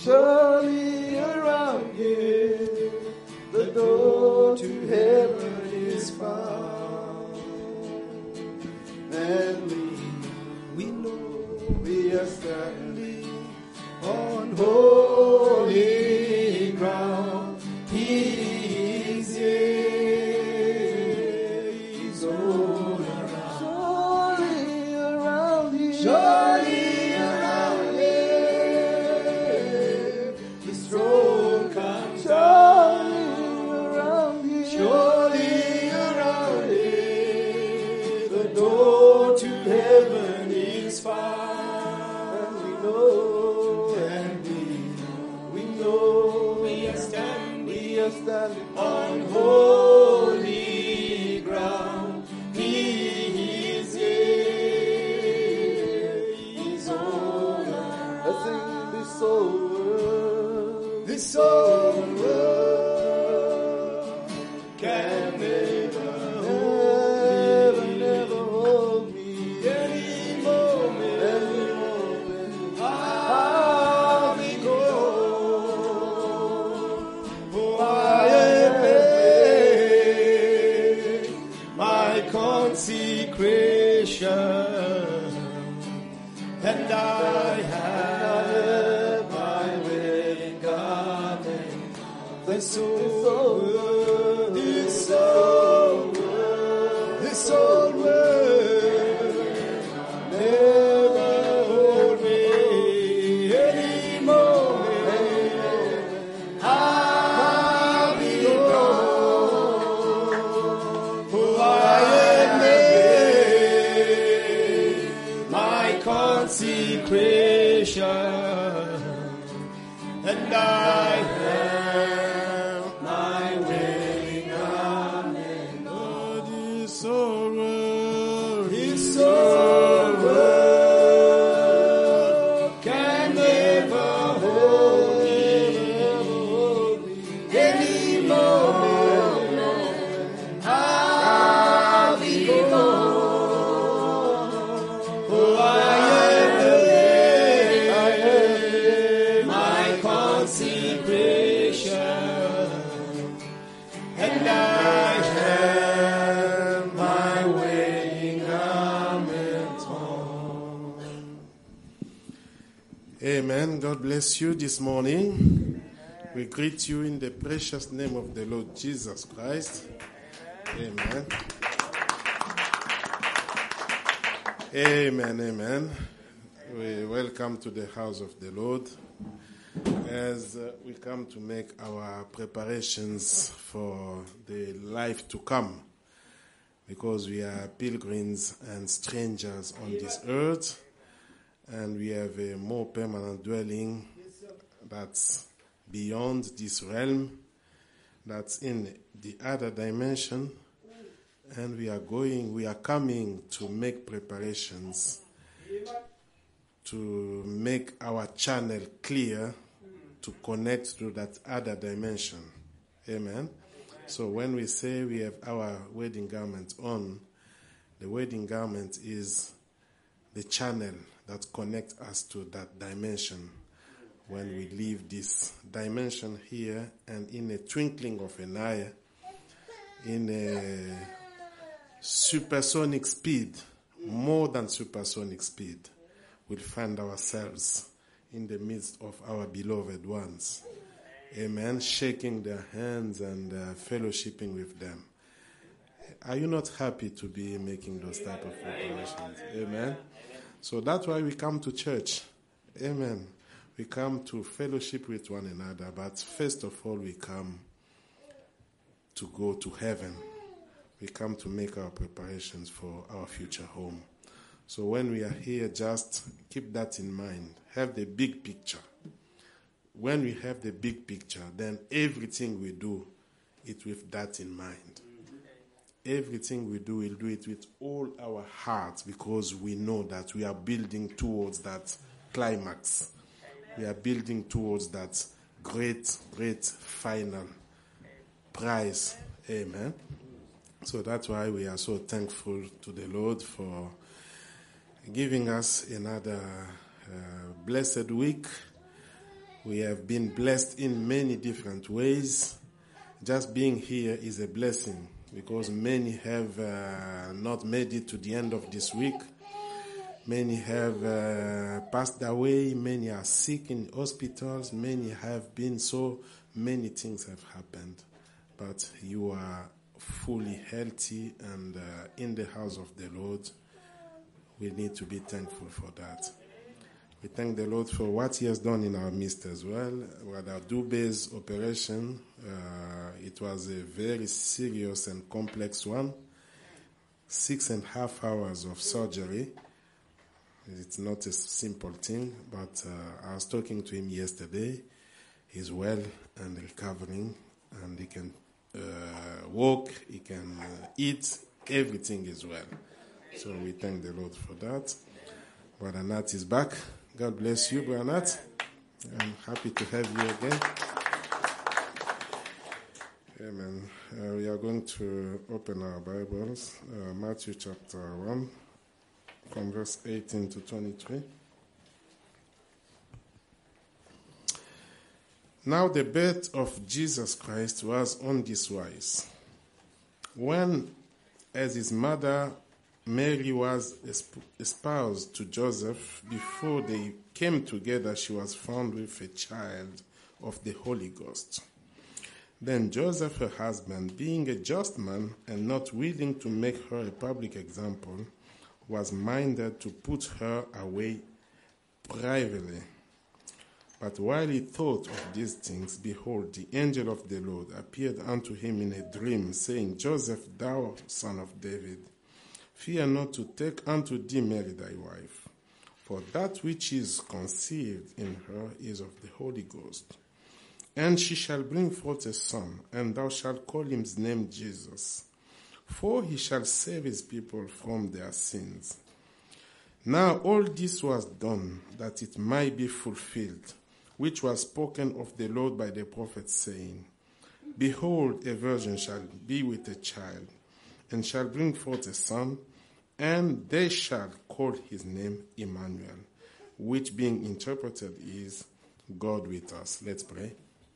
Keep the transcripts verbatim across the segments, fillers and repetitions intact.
Surely around here the door to heaven is found. And we, we know we are standing on holy ground. He is here, He's all around. Surely around here, surely around here, His throne comes down. Around here, surely around here, the door to heaven is found. And we know, and we know, we know, we are standing, we are standing on holy ground. He is here, He's all around. I sing this whole world, this whole world can never hold me, never hold me. Any moment, any moment, I'll be gone. For I have made my consecration, and I have my wedding garment. This whole world, this whole world, this whole world never hold me. Any moment, I'll be gone. For I have made my consecration, and I have my wedding garment. Oh, this whole world, this whole world can never hold me. Any moment, I'll be gone. For I have made my consecration, and I have my wedding garment on. Amen. God bless you this morning. We greet you in the precious name of the Lord Jesus Christ. Amen. Amen, amen. We welcome to the house of the Lord as uh, we come to make our preparations for the life to come, because we are pilgrims and strangers on this earth, and we have a more permanent dwelling that's beyond this realm, that's in the other dimension, and we are going, we are coming to make preparations to make our channel clear to connect to that other dimension. Amen. So when we say we have our wedding garment on, the wedding garment is the channel that connects us to that dimension. When we leave this dimension here, and in a twinkling of an eye, in a supersonic speed, more than supersonic speed, we'll find ourselves in the midst of our beloved ones. Amen. Shaking their hands and uh, fellowshipping with them. Are you not happy to be making those type of preparations? Amen. So that's why we come to church. Amen. We come to fellowship with one another, but first of all, we come to go to heaven. We come to make our preparations for our future home. So when we are here, just keep that in mind. Have the big picture. When we have the big picture, then everything we do, it with that in mind. Everything we do, we'll do it with all our hearts, because we know that we are building towards that climax. We are building towards that great, great final prize. Amen. So that's why we are so thankful to the Lord for giving us another uh, blessed week We have been blessed in many different ways. Just being here is a blessing because many have uh, not made it to the end of this week. Many have uh, passed away. Many are sick in hospitals. Many have been, so many things have happened. But you are fully healthy and uh, in the house of the Lord. We need to be thankful for that. We thank the Lord for what He has done in our midst as well. With our Dube's operation, uh, it was a very serious and complex one. Six and a half hours of surgery. It's not a simple thing, but uh, I was talking to him yesterday. He's well and recovering, and he can uh, walk, he can uh, eat, everything is well. So we thank the Lord for that. Brother Nat is back. God bless you, Brother Nat. I'm happy to have you again. Amen. Uh, we are going to open our Bibles, uh, Matthew chapter one, from verse eighteen to twenty-three. Now the birth of Jesus Christ was on this wise. When, as his mother Mary was espoused to Joseph, before they came together, she was found with a child of the Holy Ghost. Then Joseph, her husband, being a just man and not willing to make her a public example, was minded to put her away privately. But while he thought of these things, behold, the angel of the Lord appeared unto him in a dream, saying, Joseph, thou son of David, fear not to take unto thee Mary thy wife, for that which is conceived in her is of the Holy Ghost. And she shall bring forth a son, and thou shalt call his name Jesus, for he shall save his people from their sins. Now all this was done, that it might be fulfilled, which was spoken of the Lord by the prophet, saying, Behold, a virgin shall be with a child, and shall bring forth a son, and they shall call his name Emmanuel, which being interpreted is God with us. Let's pray.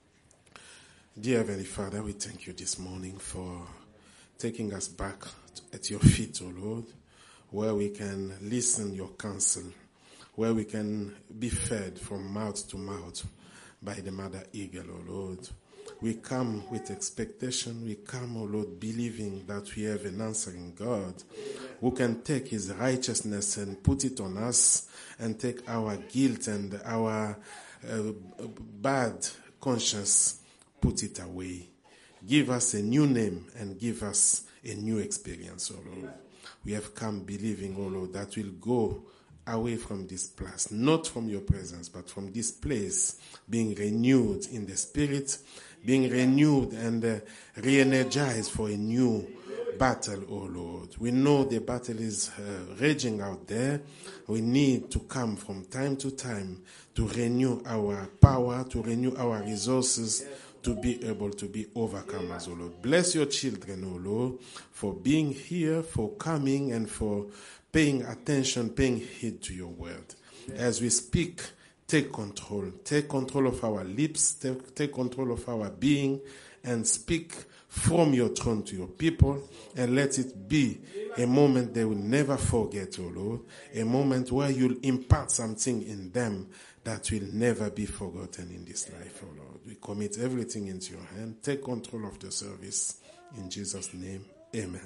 Dear Heavenly Father, we thank you this morning for taking us back at your feet, O Lord, where we can listen your counsel, where we can be fed from mouth to mouth by the Mother Eagle, O Lord. We come with expectation. We come, O Lord, believing that we have an answering God who can take his righteousness and put it on us and take our guilt and our uh, bad conscience, put it away. Give us a new name and give us a new experience, O Lord. We have come believing, O Lord, that we'll go away from this place, not from your presence, but from this place, being renewed in the spirit, being renewed and uh, re-energized for a new battle, oh Lord. We know the battle is uh, raging out there. We need to come from time to time to renew our power, to renew our resources, to be able to be overcomers, oh Lord. Bless your children, oh Lord, for being here, for coming, and for paying attention, paying heed to your word. As we speak, take control. Take control of our lips, take, take control of our being, and speak from your throne to your people, and let it be a moment they will never forget, oh Lord, a moment where you'll impart something in them that will never be forgotten in this life, oh Lord. We commit everything into your hand. Take control of the service. In Jesus' name, amen.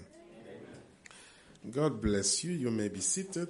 God bless you. You may be seated.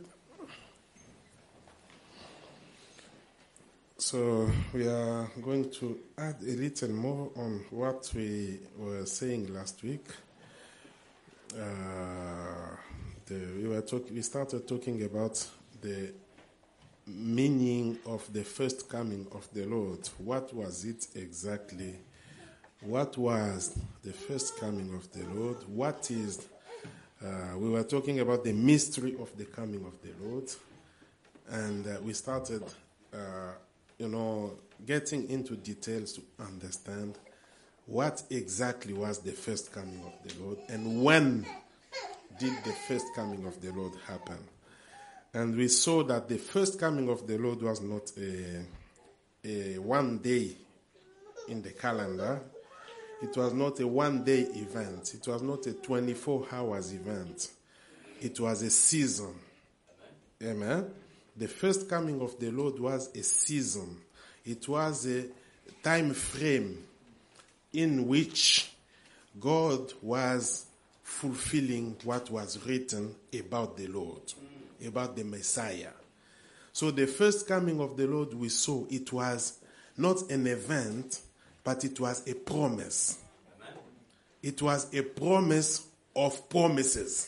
So we are going to add a little more on what we were saying last week. Uh, the, we were talk, we started talking about the meaning of the first coming of the Lord. What was it exactly? What was the first coming of the Lord? What is Uh, we were talking about the mystery of the coming of the Lord, and uh, we started, uh, you know, getting into details to understand what exactly was the first coming of the Lord and when did the first coming of the Lord happen. And we saw that the first coming of the Lord was not a, a one day in the calendar. It was not a one-day event. It was not a twenty-four hours event. It was a season. Amen. The first coming of the Lord was a season. It was a time frame in which God was fulfilling what was written about the Lord, about the Messiah. So the first coming of the Lord we saw, it was not an event, but it was a promise. Amen. It was a promise of promises.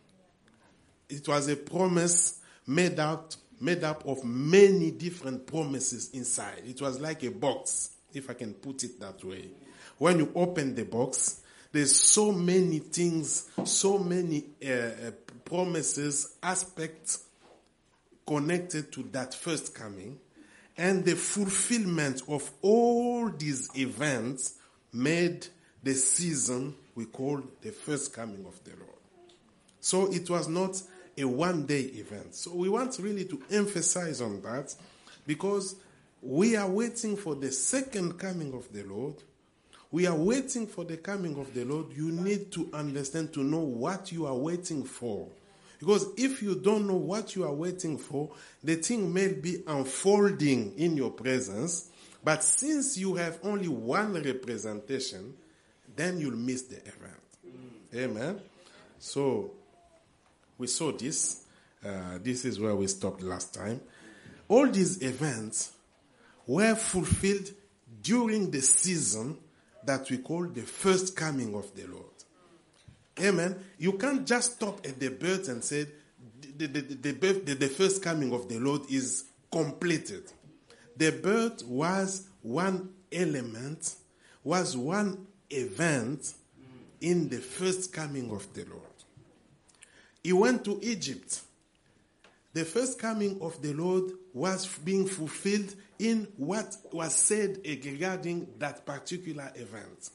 It was a promise made out, made up of many different promises inside. It was like a box, if I can put it that way. When you open the box, there's so many things, so many uh, uh, promises, aspects connected to that first coming. And the fulfillment of all these events made the season we call the first coming of the Lord. So it was not a one-day event. So we want really to emphasize on that, because we are waiting for the second coming of the Lord. We are waiting for the coming of the Lord. You need to understand, to know what you are waiting for. Because if you don't know what you are waiting for, the thing may be unfolding in your presence, but since you have only one representation, then you'll miss the event. Mm. Amen? So, we saw this. Uh, this is where we stopped last time. All these events were fulfilled during the season that we call the first coming of the Lord. Amen. You can't just stop at the birth and say the, the, the, birth, the, the first coming of the Lord is completed. The birth was one element, was one event in the first coming of the Lord. He went to Egypt. The first coming of the Lord was being fulfilled in what was said regarding that particular event.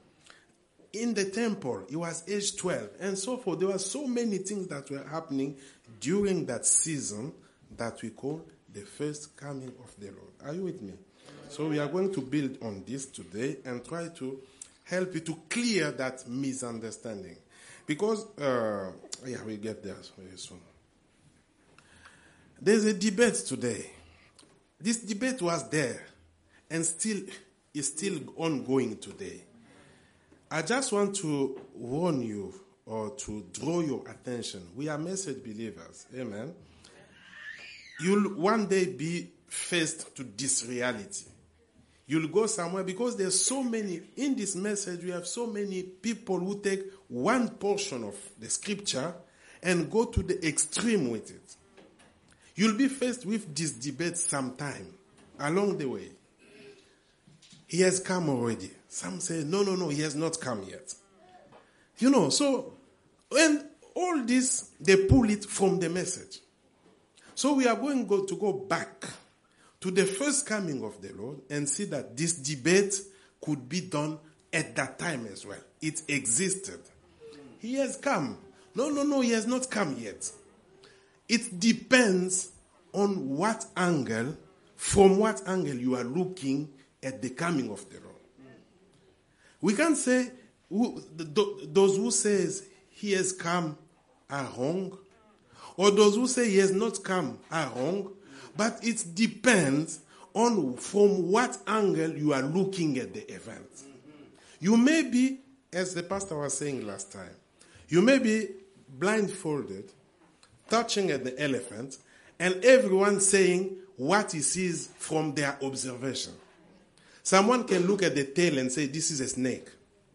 In the temple, he was age twelve, and so forth. There were so many things that were happening during that season that we call the first coming of the Lord. Are you with me? So we are going to build on this today and try to help you to clear that misunderstanding. Because, uh, yeah, we'll get there very soon. There's a debate today. This debate was there and still is still ongoing today. I just want to warn you or to draw your attention. We are message believers. Amen. You'll one day be faced to this reality. You'll go somewhere because there's so many, in this message we have so many people who take one portion of the scripture and go to the extreme with it. You'll be faced with this debate sometime along the way. He has come already. Some say, no, no, no, he has not come yet. You know, so, and all this, they pull it from the message. So we are going to go back to the first coming of the Lord and see that this debate could be done at that time as well. It existed. He has come. No, no, no, he has not come yet. It depends on what angle, from what angle you are looking at the coming of the Lord. We can't say who, the, those who says he has come are wrong, or those who say he has not come are wrong, but it depends on from what angle you are looking at the event. You may be, as the pastor was saying last time, you may be blindfolded, touching at the elephant, and everyone saying what he sees from their observation. Someone can look at the tail and say, this is a snake.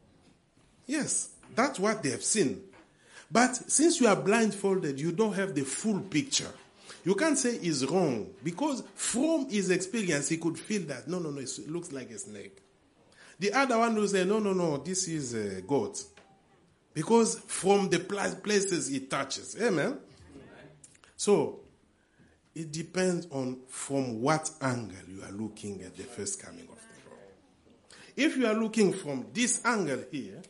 Yes, that's what they have seen. But since you are blindfolded, you don't have the full picture. You can't say he's wrong, because from his experience, he could feel that, no, no, no, it looks like a snake. The other one will say, no, no, no, this is a goat. Because from the places he touches. Amen? So, it depends on from what angle you are looking at the first coming of the Lord. If you are looking from this angle here,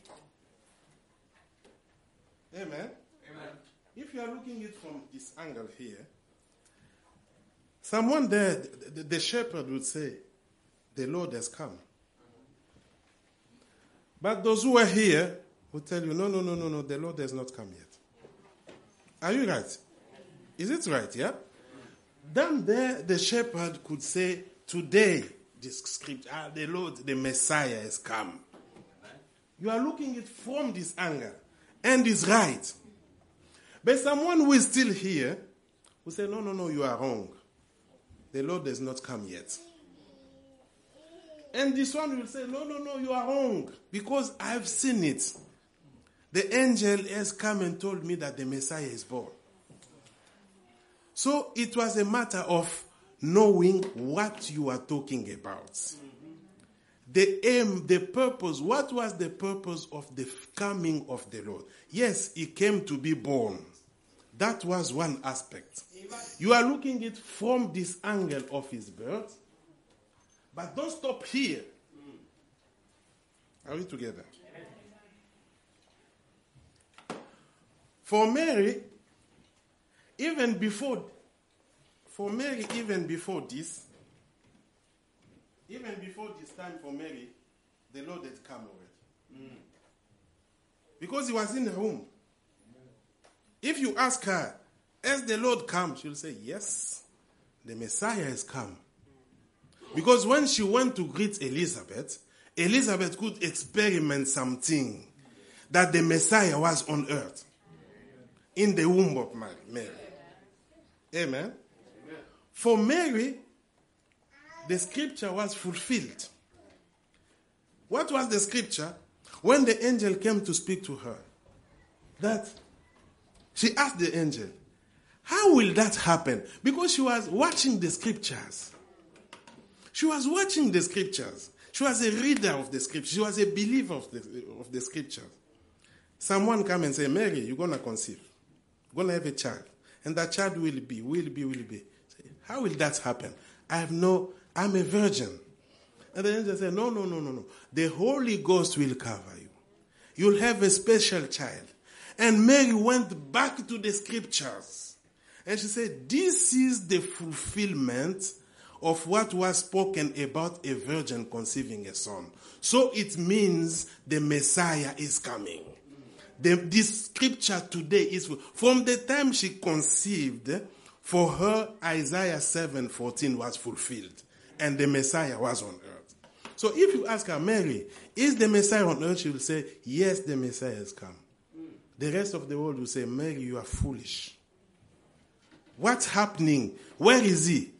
amen? Amen. If you are looking at it from this angle here, someone there, the, the shepherd would say, the Lord has come. But those who are here will tell you, no, no, no, no, no, the Lord has not come yet. Are you right? Is it right, yeah? Then there, the shepherd could say, today, this script, ah, the Lord, the Messiah has come. You are looking at it from this angle, and is right. But someone who is still here will say, no, no, no, you are wrong. The Lord has not come yet. And this one will say, no, no, no, you are wrong. Because I've seen it. The angel has come and told me that the Messiah is born. So it was a matter of knowing what you are talking about. Mm-hmm. The aim, the purpose, what was the purpose of the coming of the Lord? Yes, he came to be born. That was one aspect. Amen. You are looking at it from this angle of his birth. But don't stop here. Are we together? For Mary, even before, for Mary, even before this, even before this time for Mary, the Lord had come already. Mm. Because he was in the womb. If you ask her, has the Lord come? She'll say, yes, the Messiah has come. Because when she went to greet Elizabeth, Elizabeth could experiment something that the Messiah was on earth in the womb of Mary. Amen. Amen. For Mary, the scripture was fulfilled. What was the scripture? When the angel came to speak to her, that she asked the angel, how will that happen? Because she was watching the scriptures. She was watching the scriptures. She was a reader of the scriptures. She was a believer of the, of the scriptures. Someone come and say, Mary, you're going to conceive. You're going to have a child. And that child will be, will be, will be. Say, how will that happen? I have no, I'm a virgin. And the angel said, no, no, no, no, no. The Holy Ghost will cover you. You'll have a special child. And Mary went back to the scriptures. And she said, this is the fulfillment of what was spoken about a virgin conceiving a son. So it means the Messiah is coming. The, this scripture today is, from the time she conceived, for her, Isaiah seven fourteen was fulfilled. And the Messiah was on earth. So if you ask her, Mary, is the Messiah on earth? She will say, yes, the Messiah has come. The rest of the world will say, Mary, you are foolish. What's happening? Where is he?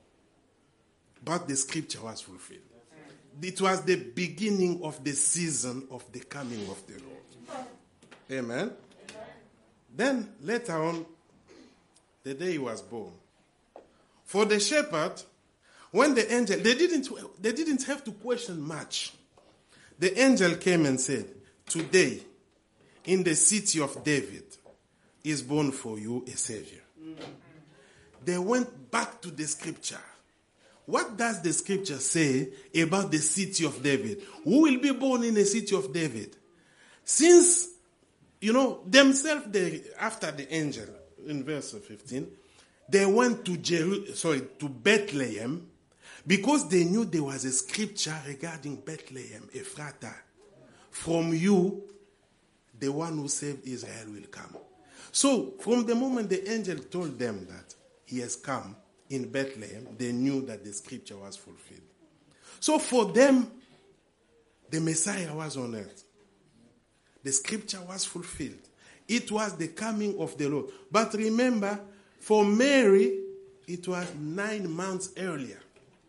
But the scripture was fulfilled. It was the beginning of the season of the coming of the Lord. Amen. Amen. Then later on, the day he was born. For the shepherd, when the angel, they didn't, they didn't have to question much. The angel came and said, today, in the city of David, is born for you a Savior. Mm-hmm. They went back to the scripture. What does the scripture say about the city of David? Who will be born in the city of David? Since, you know, themselves, they, after the angel, in verse fifteen, they went to Jeru- sorry, to Bethlehem because they knew there was a scripture regarding Bethlehem, Ephrata. From you, the one who saved Israel will come. So, from the moment the angel told them that he has come in Bethlehem, they knew that the scripture was fulfilled. So for them, the Messiah was on earth. The scripture was fulfilled. It was the coming of the Lord. But remember, for Mary, it was nine months earlier.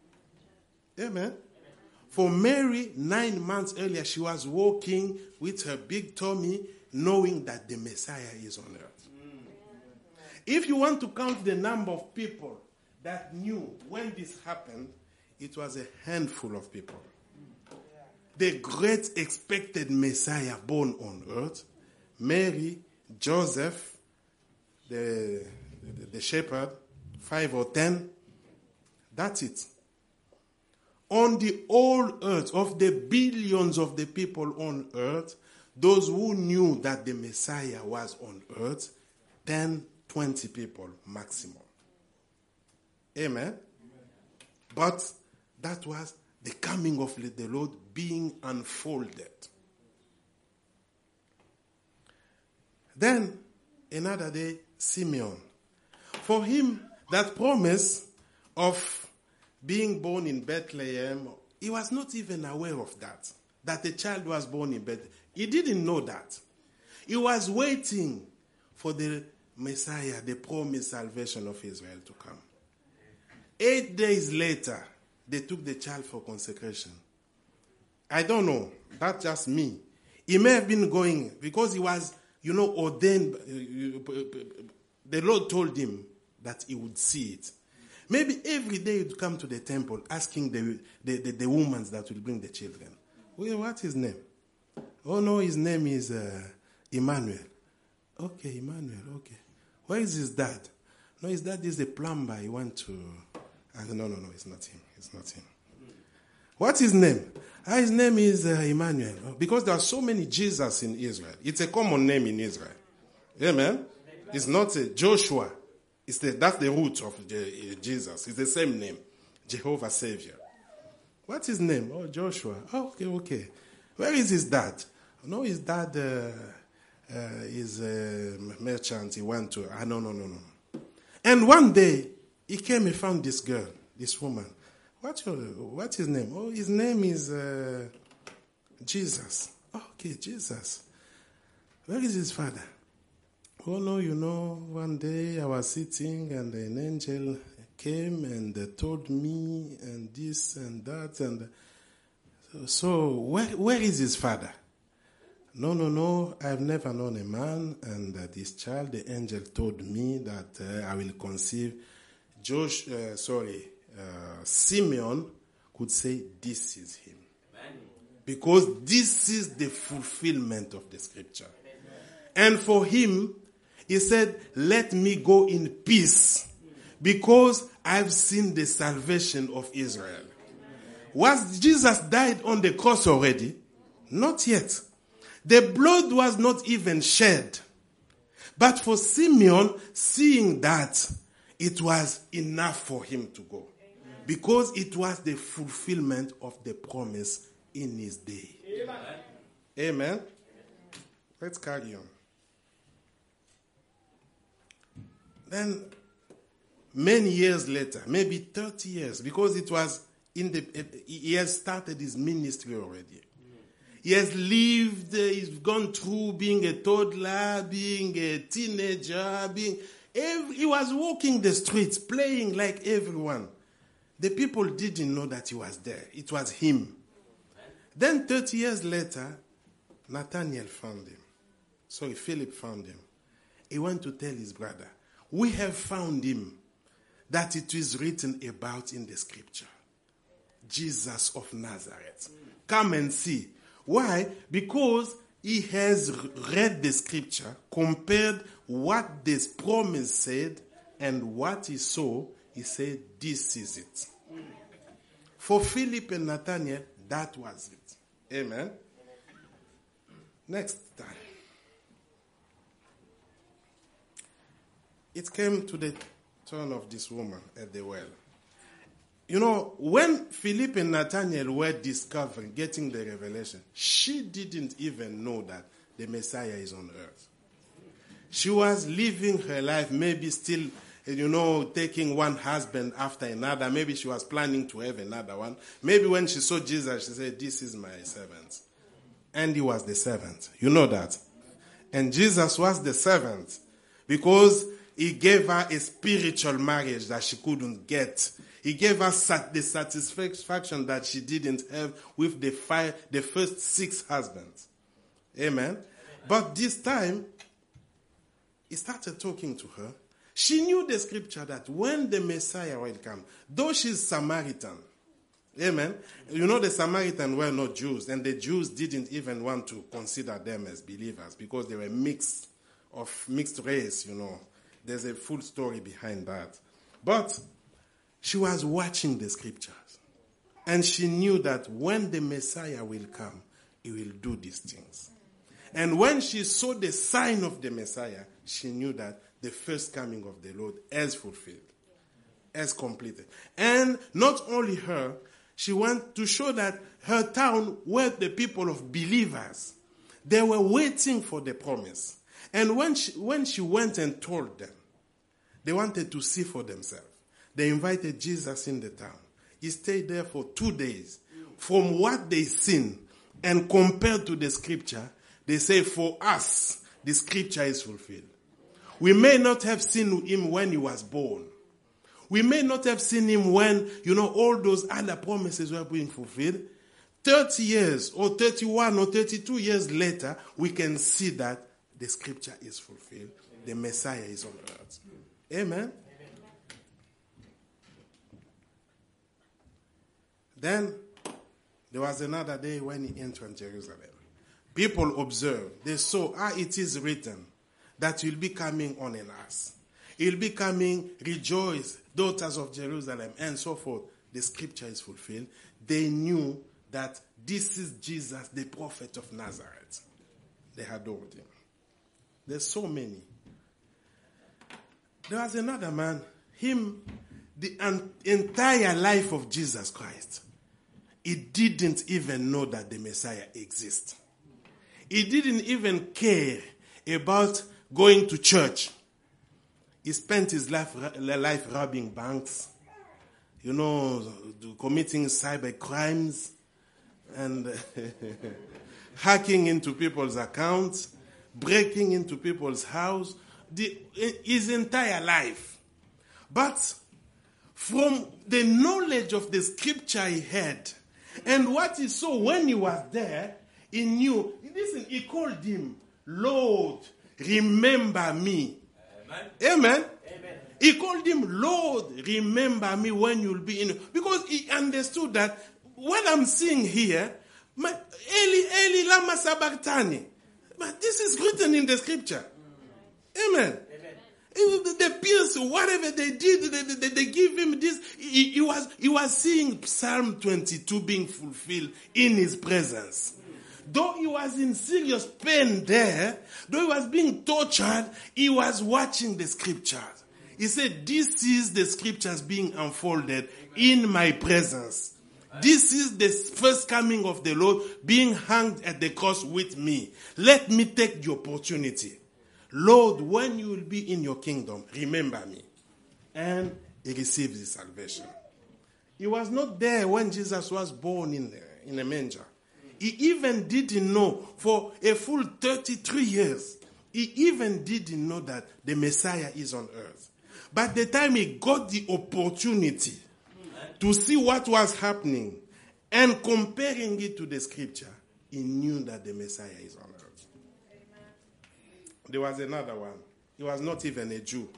Amen. For Mary, nine months earlier, she was walking with her big tummy, knowing that the Messiah is on earth. If you want to count the number of people that knew when this happened, it was a handful of people. The great expected Messiah born on earth, Mary, Joseph, the, the, the shepherd, five or ten, that's it. On the whole earth, of the billions of the people on earth, those who knew that the Messiah was on earth, ten, twenty people maximum. Amen? Amen. But that was the coming of the Lord being unfolded. Then, another day, Simeon. For him, that promise of being born in Bethlehem, he was not even aware of that, that a child was born in Bethlehem. He didn't know that. He was waiting for the Messiah, the promised salvation of Israel to come. Eight days later, they took the child for consecration. I don't know. That's just me. He may have been going because he was, you know, ordained. The Lord told him that he would see it. Maybe every day he'd come to the temple asking the, the, the, the women that will bring the children, well, what's his name? Oh, no, his name is uh, Emmanuel. Okay, Emmanuel, okay. Where is his dad? No, his dad is a plumber. He went to... Uh, no, no, no, it's not him. It's not him. What's his name? Ah, his name is uh, Emmanuel. Because there are so many Jesus in Israel. It's a common name in Israel. Amen? It's not a Joshua. It's the, that's the root of the, uh, Jesus. It's the same name. Jehovah Savior. What's his name? Oh, Joshua. Oh, okay, okay. Where is his dad? No, his dad uh, uh, is a merchant. He went to... Ah, no, no, no, no. And one day, he came and found this girl, this woman. What's, your, what's his name? Oh, his name is uh, Jesus. Oh, okay, Jesus. Where is his father? Oh, no, you know, one day I was sitting and an angel came and uh, told me and this and that. And so, so where, where is his father? No, no, no, I've never known a man. And uh, this child, the angel told me that uh, I will conceive. Josh, uh, sorry, uh, Simeon could say, this is him. Amen. Because this is the fulfillment of the scripture. Amen. And for him, he said, let me go in peace because I've seen the salvation of Israel. Was Jesus died on the cross already? Not yet. The blood was not even shed. But for Simeon, seeing that, it was enough for him to go. Because it was the fulfillment of the promise in his day. Amen. Amen. Let's carry on. Then, many years later, maybe thirty years, because it was in the, he has started his ministry already. He has lived, he's gone through being a toddler, being a teenager, being... Every, he was walking the streets, playing like everyone. The people didn't know that he was there. It was him. Then thirty years later, Nathanael found him. Sorry, Philip found him. He went to tell his brother, we have found him that it is written about in the scripture. Jesus of Nazareth. Come and see. Why? Because he has read the scripture, compared what this promise said and what he saw. He said, this is it. For Philip and Nathanael, that was it. Amen. Next time. It came to the turn of this woman at the well. You know, when Philip and Nathanael were discovering, getting the revelation, she didn't even know that the Messiah is on earth. She was living her life, maybe still, you know, taking one husband after another. Maybe she was planning to have another one. Maybe when she saw Jesus, she said, this is my servant. And he was the servant. You know that. And Jesus was the servant because he gave her a spiritual marriage that she couldn't get. He gave her the satisfaction that she didn't have with the five, the first six husbands. Amen. But this time, he started talking to her. She knew the scripture that when the Messiah will come, though she's Samaritan, amen, you know the Samaritans were not Jews, and the Jews didn't even want to consider them as believers because they were mixed, of mixed race, you know. There's a full story behind that. But she was watching the scriptures. And she knew that when the Messiah will come, he will do these things. And when she saw the sign of the Messiah, she knew that the first coming of the Lord has fulfilled, has completed. And not only her, She went to show that her town were the people of believers. They were waiting for the promise. And when she, when she went and told them, they wanted to see for themselves. They invited Jesus in the town. He stayed there for two days. From what they seen and compared to the scripture, they say, for us, the scripture is fulfilled. We may not have seen him when he was born. We may not have seen him when, you know, all those other promises were being fulfilled. thirty years or thirty-one or thirty-two years later, we can see that the scripture is fulfilled. The Messiah is on earth. Amen. Then there was another day when he entered Jerusalem. People observed. They saw, ah, it is written that you'll be coming on an ass. He'll be coming, rejoice, daughters of Jerusalem, and so forth. The scripture is fulfilled. They knew that this is Jesus, the prophet of Nazareth. They adored him. There's so many. There was another man, him, the un- entire life of Jesus Christ. He didn't even know that the Messiah exists. He didn't even care about going to church. He spent his life, life robbing banks, you know, committing cyber crimes, and hacking into people's accounts, breaking into people's house, the, his entire life. But from the knowledge of the scripture he had, and what he saw when he was there, he knew. Listen, he called him, Lord, remember me. Amen. Amen. Amen. He called him, Lord, remember me when you'll be in. Because he understood that what I'm seeing here, my, Eli, Eli, lama sabachthani. But this is written in the scripture. Amen. The peers, whatever they did, they, they, they give him this. He, he was he was seeing Psalm twenty-two being fulfilled in his presence. Though he was in serious pain there, though he was being tortured, he was watching the scriptures. He said, this is the scriptures being unfolded in my presence. This is the first coming of the Lord being hanged at the cross with me. Let me take the opportunity. Lord, when you will be in your kingdom, remember me. And he received his salvation. He was not there when Jesus was born in, the, in a manger. He even didn't know for a full thirty-three years. He even didn't know that the Messiah is on earth. But the time he got the opportunity to see what was happening and comparing it to the scripture, he knew that the Messiah is on earth. There was another one. He was not even a Jew.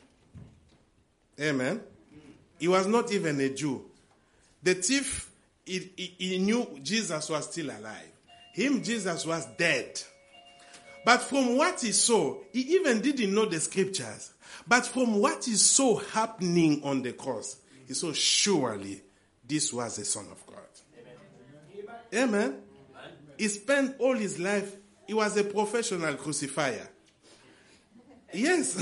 Amen. He was not even a Jew. The thief, he, he, he knew Jesus was still alive. Him, Jesus was dead. But from what he saw, he even didn't know the scriptures. But from what he saw happening on the cross, he saw surely this was the Son of God. Amen. Amen. He spent all his life, he was a professional crucifier. Yes.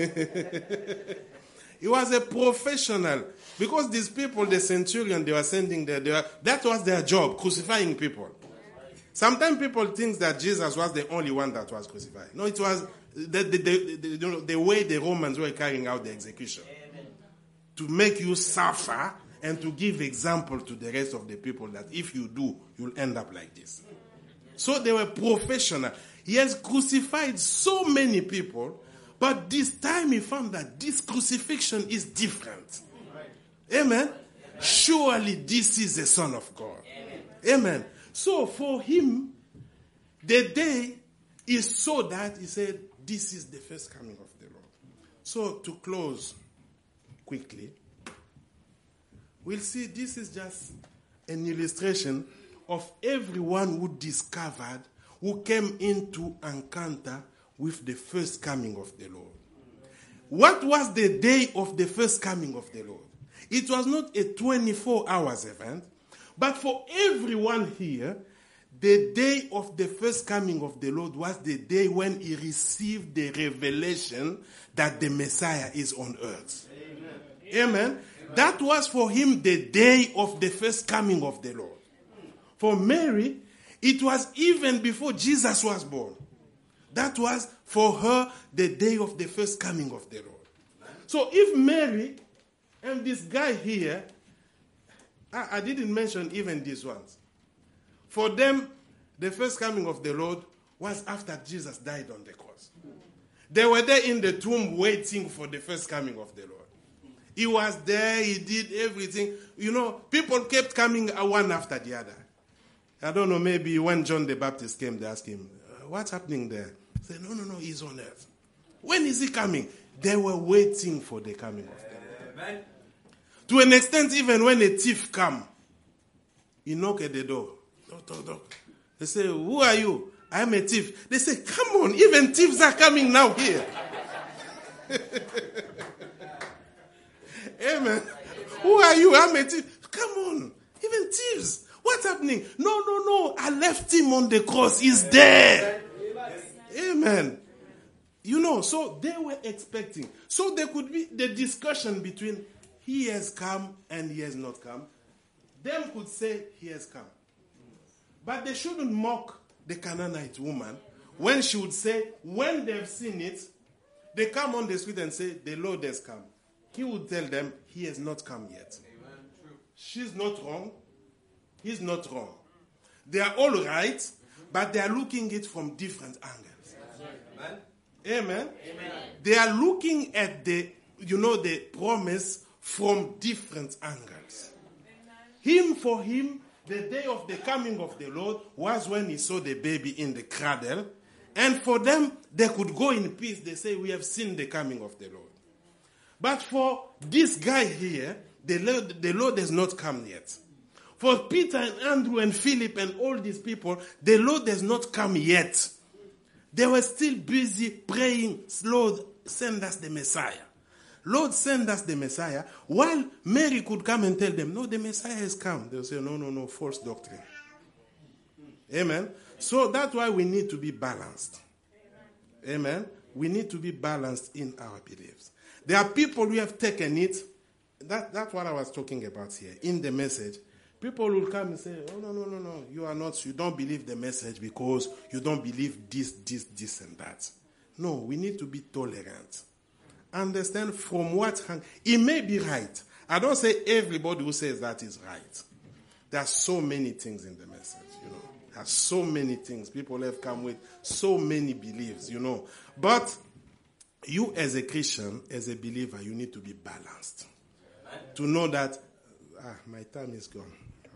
He was a professional. Because these people, the centurion they were sending there, they were, that was their job, crucifying people. Sometimes people think that Jesus was the only one that was crucified. No, it was the, the, the, the, you know, the way the Romans were carrying out the execution. Amen. To make you suffer and to give example to the rest of the people that if you do, you'll end up like this. So they were professional. He has crucified so many people, but this time he found that this crucifixion is different. Amen? Amen. Surely this is the Son of God. Amen. Amen. So for him, the day he saw that, he said, this is the first coming of the Lord. So to close quickly, we'll see this is just an illustration of everyone who discovered, who came into encounter with the first coming of the Lord. What was the day of the first coming of the Lord? It was not a twenty-four hours event, but for everyone here, the day of the first coming of the Lord was the day when he received the revelation that the Messiah is on earth. Amen. Amen. That was for him the day of the first coming of the Lord. For Mary, it was even before Jesus was born. That was for her the day of the first coming of the Lord. So if Mary and this guy here, I, I didn't mention even these ones. For them, the first coming of the Lord was after Jesus died on the cross. They were there in the tomb waiting for the first coming of the Lord. He was there, he did everything. You know, people kept coming one after the other. I don't know, maybe when John the Baptist came, they asked him, what's happening there? He said, no, no, no, he's on earth. When is he coming? They were waiting for the coming of the Lord. To an extent, even when a thief come, he knock at the door. Knock, knock, knock. They say, who are you? I am a thief. They say, come on, even thieves are coming now here. Amen. Who are you? I'm a thief. Come on, even thieves. What's happening? No, no, no. I left him on the cross. He's there. Amen. You know, so they were expecting. So there could be the discussion between he has come and he has not come. Them could say he has come. But they shouldn't mock the Canaanite woman when she would say, when they've seen it, they come on the street and say, the Lord has come. He would tell them, he has not come yet. Amen. She's not wrong. He's not wrong. They are all right, but they are looking at it from different angles. Amen. Amen. Amen. They are looking at the, you know, the promise from different angles. Amen. Him, for him, the day of the coming of the Lord was when he saw the baby in the cradle. And for them, they could go in peace. They say, we have seen the coming of the Lord. But for this guy here, the Lord, the Lord has not come yet. For Peter and Andrew and Philip and all these people, the Lord has not come yet. They were still busy praying, Lord, send us the Messiah. Lord, send us the Messiah. While Mary could come and tell them, no, the Messiah has come. They'll say, no, no, no, false doctrine. Amen. So that's why we need to be balanced. Amen. We need to be balanced in our beliefs. There are people who have taken it. That, that's what I was talking about here in the message. People will come and say, oh, no, no, no, no. You are not, you don't believe the message because you don't believe this, this, this, and that. No, we need to be tolerant. Understand from what hang. It may be right. I don't say everybody who says that is right. There are so many things in the message, you know. There are so many things. People have come with so many beliefs, you know. But you as a Christian, as a believer, you need to be balanced. Amen. To know that, ah, my time is gone.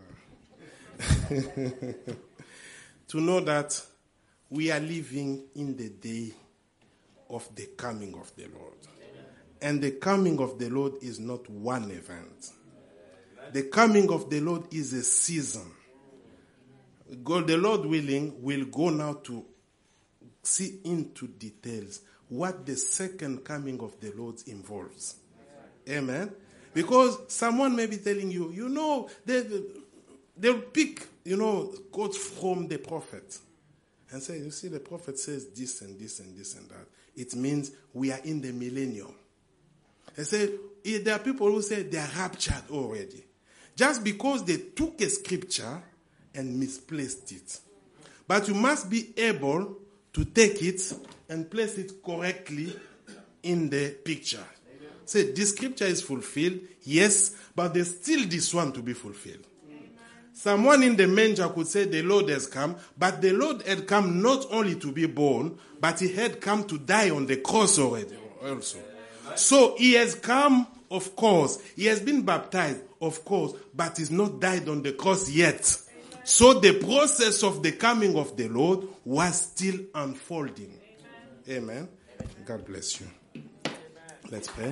To know that we are living in the day of the coming of the Lord. Amen. And the coming of the Lord is not one event. Amen. The coming of the Lord is a season. God, the Lord willing, will go now to see into details what the second coming of the Lord involves. Amen. Because someone may be telling you, you know, they, they'll pick, you know, quotes from the prophet and say, you see, the prophet says this and this and this and that. It means we are in the millennium. They say, there are people who say they are raptured already. Just because they took a scripture and misplaced it. But you must be able to take it and place it correctly in the picture. Say, this scripture is fulfilled, yes, but there's still this one to be fulfilled. Amen. Someone in the manger could say the Lord has come, but the Lord had come not only to be born, but he had come to die on the cross already also. Amen. So he has come, of course. He has been baptized, of course, but he's not died on the cross yet. Amen. So the process of the coming of the Lord was still unfolding. Amen. Amen. God bless you. Let's pray.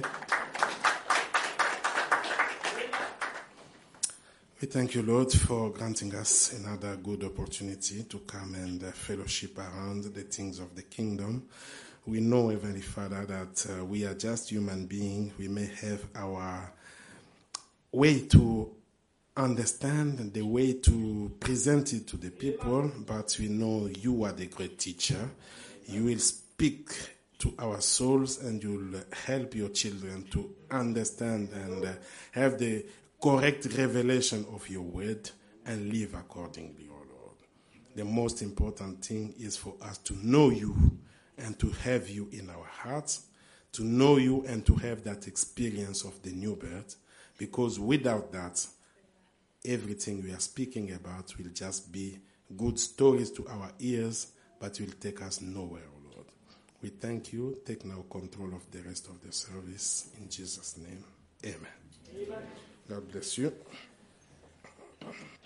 We thank you, Lord, for granting us another good opportunity to come and uh, fellowship around the things of the kingdom. We know, Heavenly Father, that uh, we are just human beings. We may have our way to understand and the way to present it to the people, but we know you are the great teacher. You will speak to our souls, and you'll help your children to understand and uh, have the correct revelation of your word and live accordingly, O Lord. The most important thing is for us to know you and to have you in our hearts, to know you and to have that experience of the new birth, because without that, everything we are speaking about will just be good stories to our ears, but will take us nowhere, O Lord. We thank you. Take now control of the rest of the service. In Jesus' name, amen. Amen. God bless you.